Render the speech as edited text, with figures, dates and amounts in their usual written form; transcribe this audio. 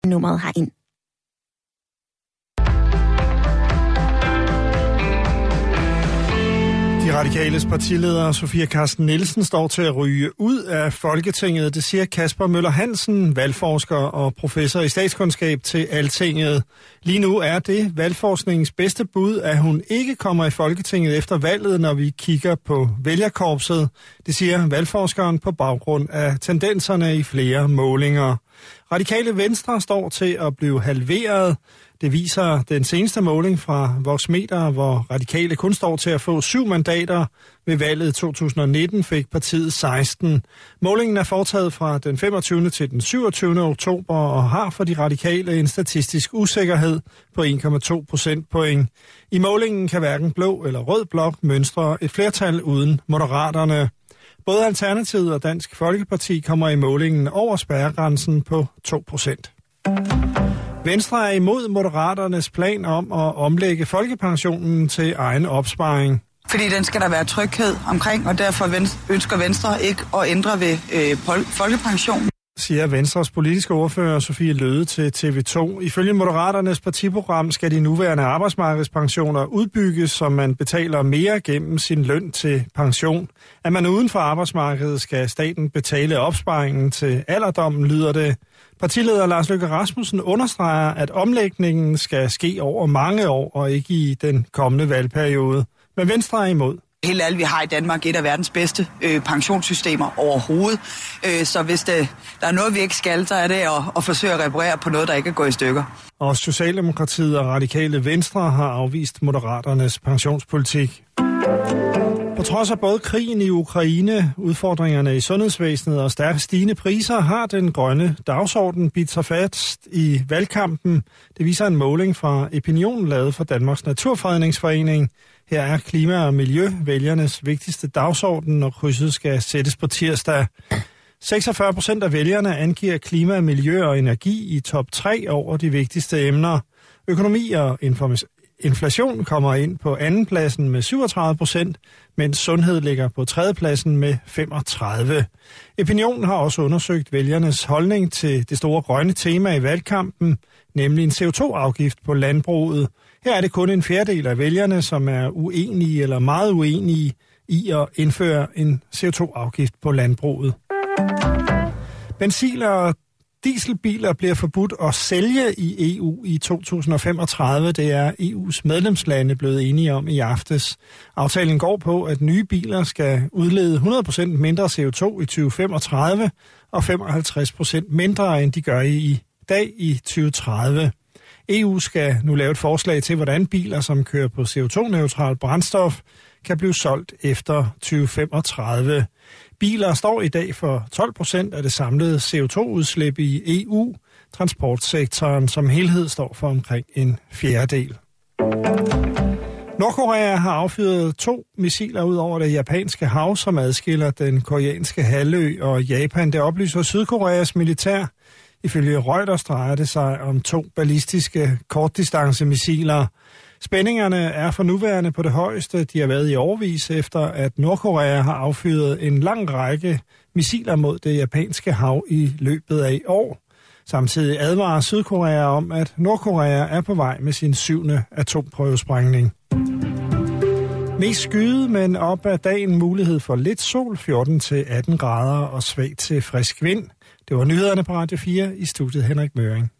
nummeret herind. De radikales partileder Sofie Carsten Nielsen står til at ryge ud af Folketinget. Det siger Kasper Møller Hansen, valgforsker og professor i statskundskab til Altinget. Lige nu er det valgforskningens bedste bud, at hun ikke kommer i Folketinget efter valget, når vi kigger på vælgerkorpset. Det siger valgforskeren på baggrund af tendenserne i flere målinger. Radikale Venstre står til at blive halveret. Det viser den seneste måling fra Voxmeter, hvor Radikale kun står til at få 7 mandater. Ved valget 2019 fik partiet 16. Målingen er foretaget fra den 25. til den 27. oktober og har for de radikale en statistisk usikkerhed på 1,2 procentpoint. I målingen kan hverken blå eller rød blok mønstre et flertal uden Moderaterne. Både Alternativet og Dansk Folkeparti kommer i målingen over spærregrænsen på 2%. Venstre er imod Moderaternes plan om at omlægge folkepensionen til egen opsparing. Fordi den skal der være tryghed omkring, og derfor ønsker Venstre ikke at ændre ved folkepensionen. Siger Venstres politiske ordfører Sofie Løde til TV2. Ifølge Moderaternes partiprogram skal de nuværende arbejdsmarkedspensioner udbygges, så man betaler mere gennem sin løn til pension. Er man uden for arbejdsmarkedet, skal staten betale opsparingen til alderdommen, lyder det. Partileder Lars Løkke Rasmussen understreger, at omlægningen skal ske over mange år og ikke i den kommende valgperiode. Men Venstre er imod. Helt ærligt, vi har i Danmark et af verdens bedste pensionssystemer overhovedet. Så hvis der er noget, vi ikke skal, så er det at forsøge at reparere på noget, der ikke er gået i stykker. Og Socialdemokratiet og Radikale Venstre har afvist Moderaternes pensionspolitik. På trods af både krigen i Ukraine, udfordringerne i sundhedsvæsenet og stærkt stigende priser, har den grønne dagsorden bidt sig fast i valgkampen. Det viser en måling fra Opinion lavet for Danmarks Naturfredningsforening. Her er klima og miljø vælgernes vigtigste dagsorden, når krydset skal sættes på tirsdag. 46% af vælgerne angiver klima, miljø og energi i top 3 over de vigtigste emner. Økonomi og inflation kommer ind på andenpladsen med 37%, mens sundhed ligger på tredjepladsen med 35%. Opinion har også undersøgt vælgernes holdning til det store grønne tema i valgkampen, nemlig en CO2-afgift på landbruget. Her er det kun en fjerdedel af vælgerne, som er uenige eller meget uenige i at indføre en CO2-afgift på landbruget. Benzin- og dieselbiler bliver forbudt at sælge i EU i 2035. Det er EU's medlemslande blevet enige om i aftes. Aftalen går på, at nye biler skal udlede 100% mindre CO2 i 2035 og 55% mindre, end de gør i dag i 2030. EU skal nu lave et forslag til, hvordan biler, som kører på CO2-neutral brændstof, kan blive solgt efter 2035. Biler står i dag for 12% af det samlede CO2-udslip i EU. Transportsektoren som helhed står for omkring en fjerdedel. Nordkorea har affyret 2 missiler ud over det japanske hav, som adskiller den koreanske halvø og Japan. Det oplyser Sydkoreas militær. Ifølge Reuters drejer det sig om 2 ballistiske kortdistancemissiler. Spændingerne er for nuværende på det højeste, de har været i årevis, efter at Nordkorea har affyret en lang række missiler mod det japanske hav i løbet af år. Samtidig advarer Sydkorea om, at Nordkorea er på vej med sin 7. atomprøvesprængning. Mest skyde, men op ad dagen mulighed for lidt sol, 14-18 grader og svag til frisk vind. Det var nyhederne på Radio 4 i studiet Henrik Møring.